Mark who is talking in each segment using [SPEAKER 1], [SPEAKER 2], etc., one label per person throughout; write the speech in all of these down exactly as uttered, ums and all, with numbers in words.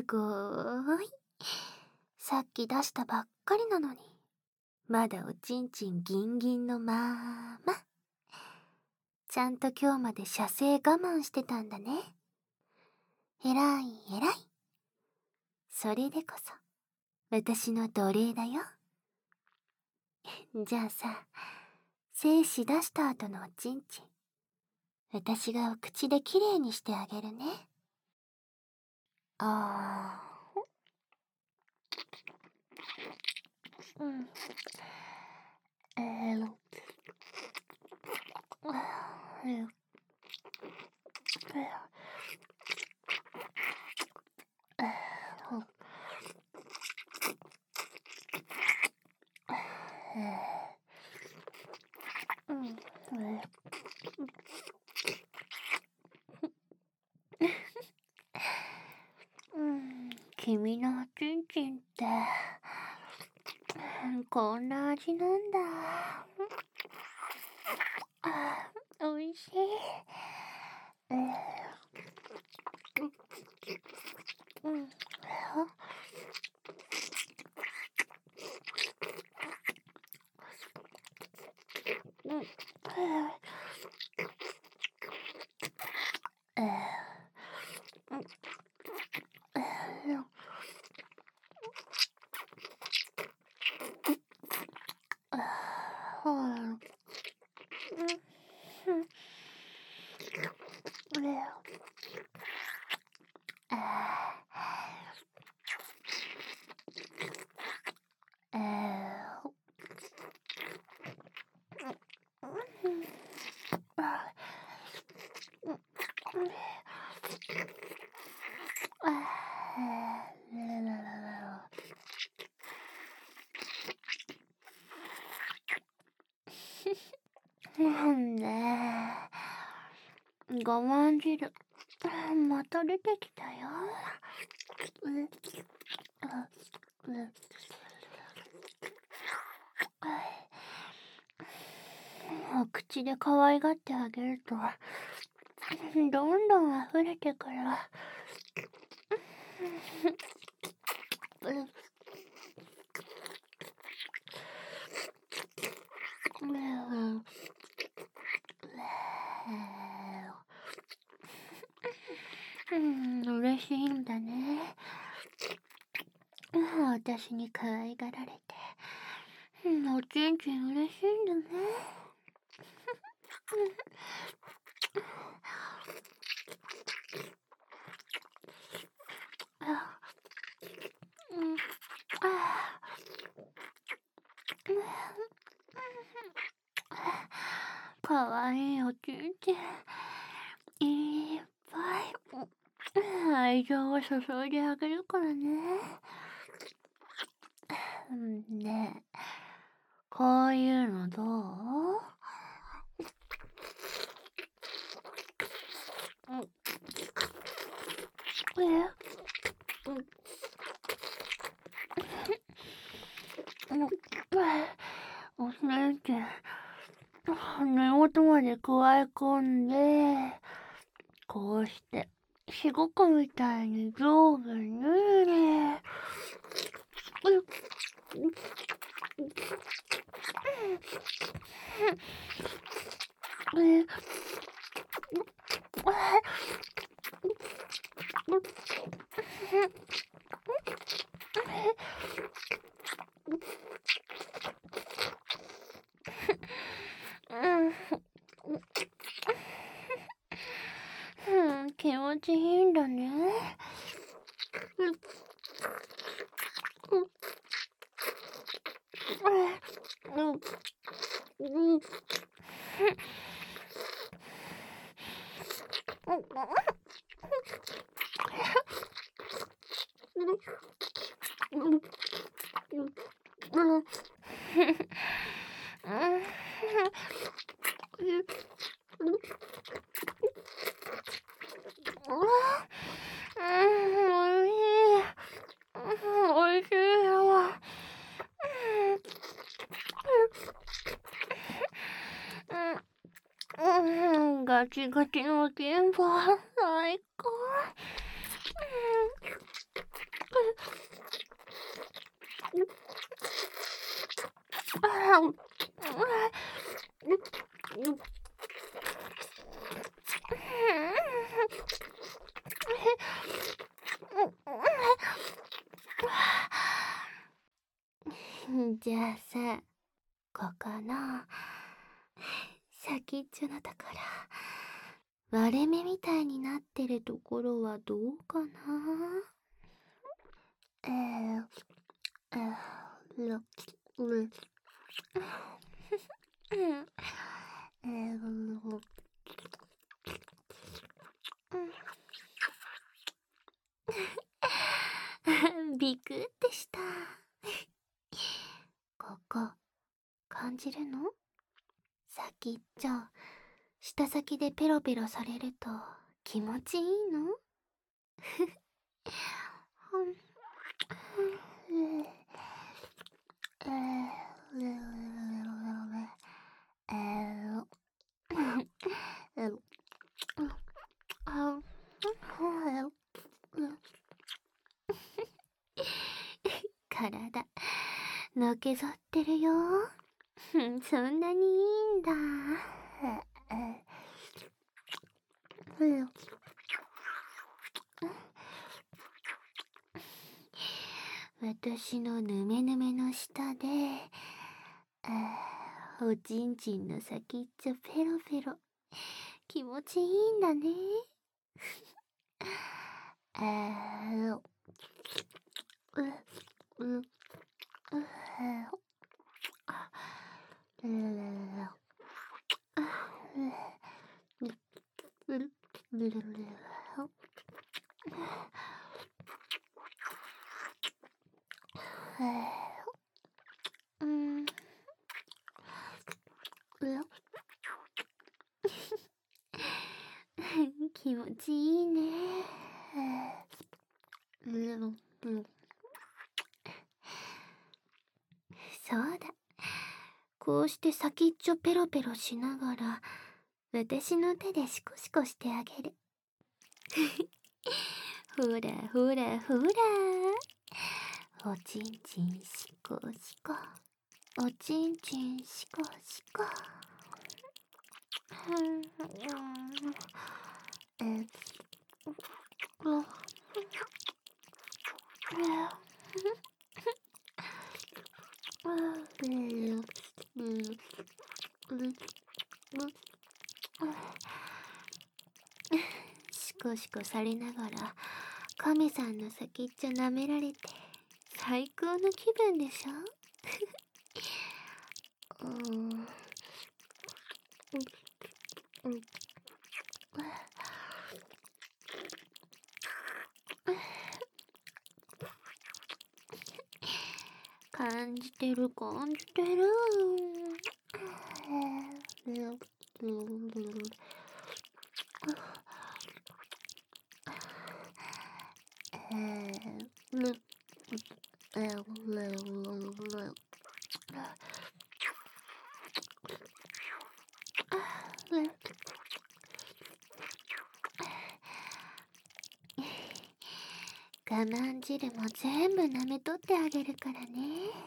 [SPEAKER 1] ごーい。さっき出したばっかりなのに、まだおちんちんギンギンのまーま。ちゃんと今日まで射精我慢してたんだね。えらいえらい。それでこそ、私の奴隷だよ。じゃあさ、精子出した後のおちんちん、私がお口できれいにしてあげるね。あー。うん。えー、えー、うん、うん、君のおちんちんって、こんな味なんだ。あ、おいしい。えー、うん、うん、えー、うん、えー、うん、うん、なんね。我慢汁、また出てきたよ。お口で可愛がってあげると、どんどん溢れてくる。うん、嬉しいんだね。私に可愛がられて。おちんちん嬉しいんだね。かわいいおちんちん。いっぱい愛情を注いであげるからね。ねえ、こういうのどう？え？おちんちん、根元まで加え込んで、こうして、しごくみたいに上下に脱いで、うん、気持ちいいんだね。おいしいよ。ガチガチの金棒最高。 じゃあさ、ここの先っちょのところ、割れ目みたいになってるところはどうかな。えー、えー、ろ、ろ、えー、ろ、ビクってした。ここ、感じるの？先っちょ、舌先でペロペロされると気持ちいいの？体、のけぞってるよ。そんなにいいんだ。私のぬめぬめの下で、あーおちんちんの先っちょペロペロ。気持ちいいんだね。あーう、う、う、う、あ、う、うん、気持ちいいね。そうだ。こうして先っちょペロペロしながら、私の手でシコシコしてあげる。ほらほらほら。おちんちんシコシコ。おちんちんシコシコ。えっと、シコシコされながらカメさんの先っちょ舐められて最高の気分でしょ。うん、うん、感じてる感じてる。我慢汁も全部舐めとってあげるからね。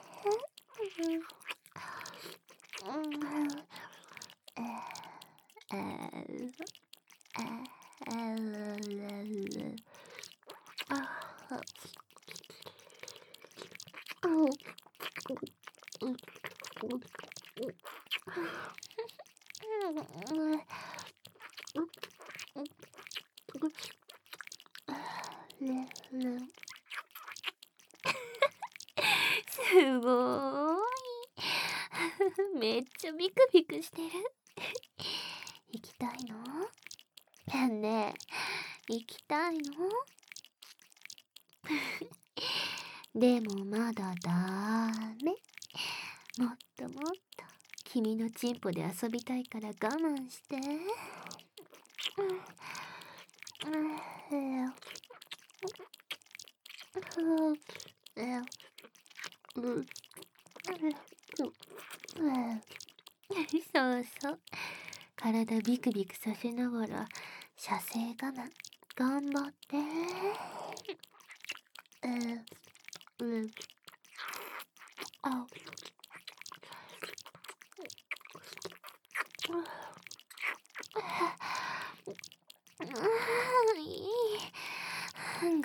[SPEAKER 1] すごーい。めっちゃビクビクしてる。行きたいの？ねえ、行きたいの？でもまだダメ。もっともっと君のチンポで遊びたいから我慢して。そうそう。体ビクビクさせながら射精我慢頑張って。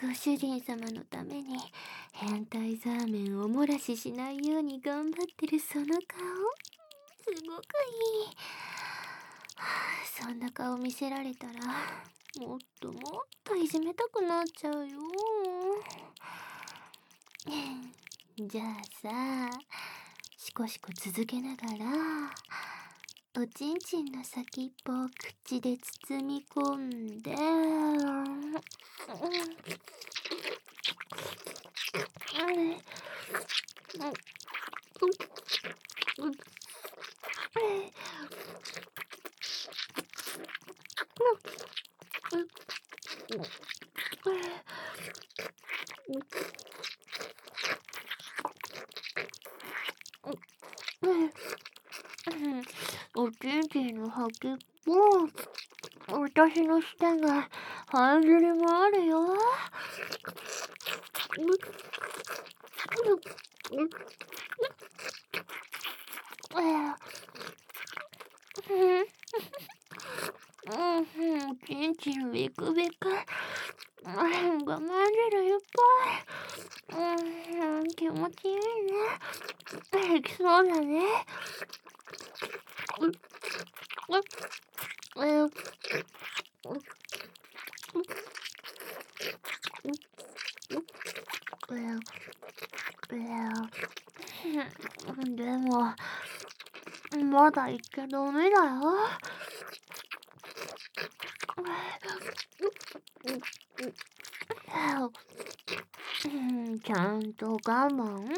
[SPEAKER 1] ご主人様のために変態ザーメンを漏らししないように頑張ってるその顔、すごくいい。はあ、そんな顔見せられたらもっともっといじめたくなっちゃうよ。じゃあさ、シコシコ続けながらおちんちんの先っぽを口で包み込んで、おちんちんの先っぽ、私の舌が半ずれもあるよ。おちんちんビクビク、我慢汁いっぱい、うん、気持ちいいね。いきそうだね。でもまだ言っちゃダメだよ。ちゃんと我慢。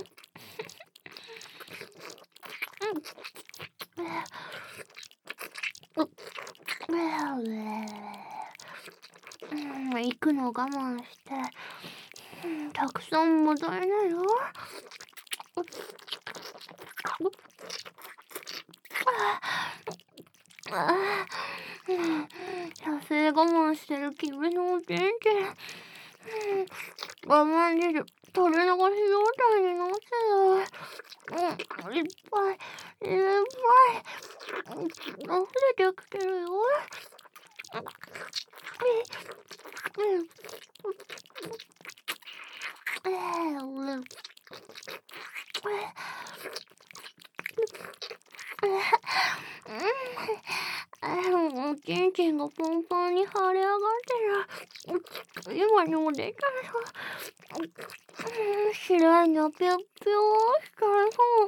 [SPEAKER 1] 行くの我慢して、たくさん戻れないよ。さすが我慢してる君のおちんちん、我慢汁取り流し状態になってる。うん、いっぱいいっぱい溢れてきてるよ。おちんちんがパンパンに腫れ上がってる。今にも出ちゃいそう。白いのぴょぴょーしたそう。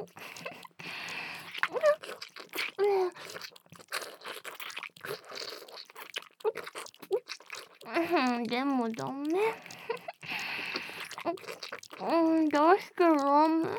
[SPEAKER 1] でもダメ。うん、どうしてダメ？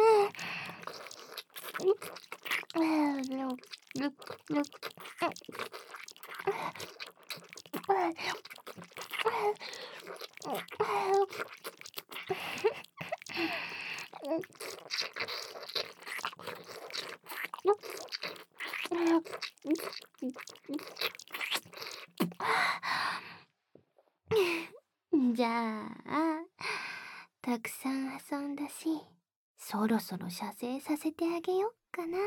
[SPEAKER 1] じゃあ、たくさん遊んだし、そろそろ射精させてあげよっかな。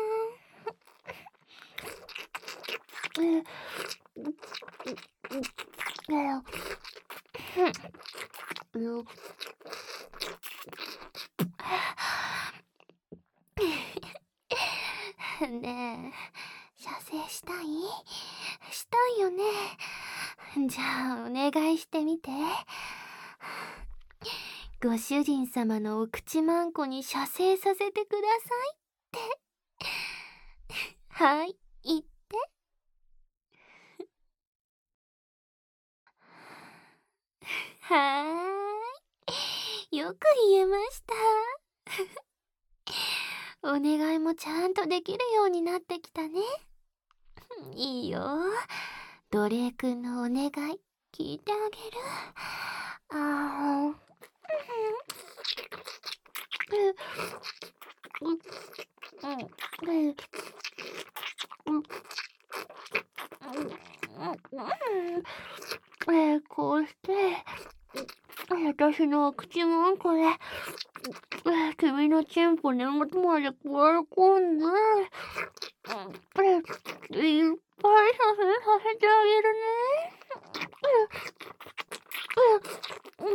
[SPEAKER 1] ねえ、射精したい？したいよね。じゃあお願いしてみて。ご主人様のお口まんこに射精させてくださいってはい、言って。はーい、よく言えました。お願いもちゃんとできるようになってきたね。いいよ、奴隷くんのお願い聞いてあげる。あーえこうして私の口もんこで君のチンポ根元まで食われ込んでいっぱいさせさせてあげるね。う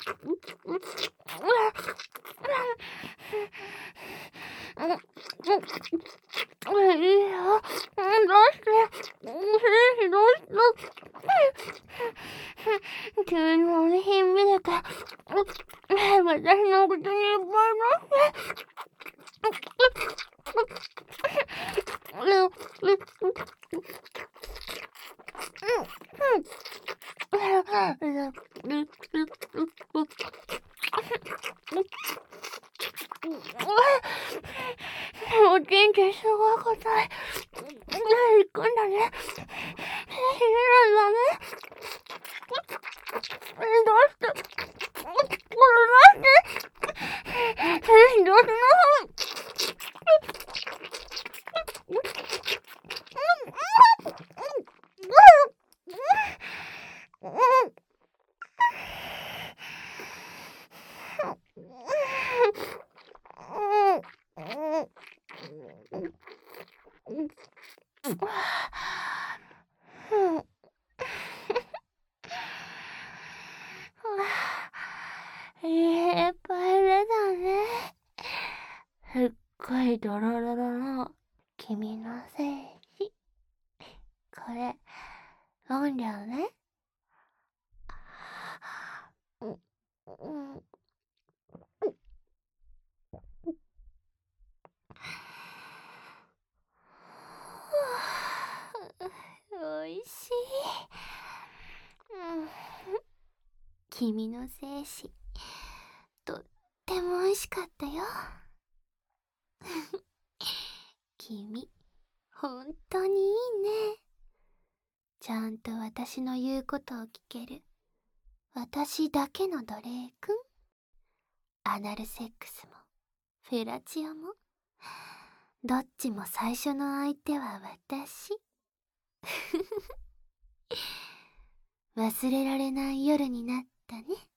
[SPEAKER 1] いいよ。どうしてどうして君の品見るか私の口にいっぱい出しておちんちんすごい硬い。行くんだね。ひるんだね。どうしてこれなんでひどくないいっぱい出たね。すっごいドロドロの君の精子。これ飲んじゃうね。おいしい。君の精子とっても美味しかったよ。君本当にいいね。ちゃんと私の言うことを聞ける私だけの奴隷くん。アナルセックスもフェラチオもどっちも最初の相手は私。忘れられない夜になったね。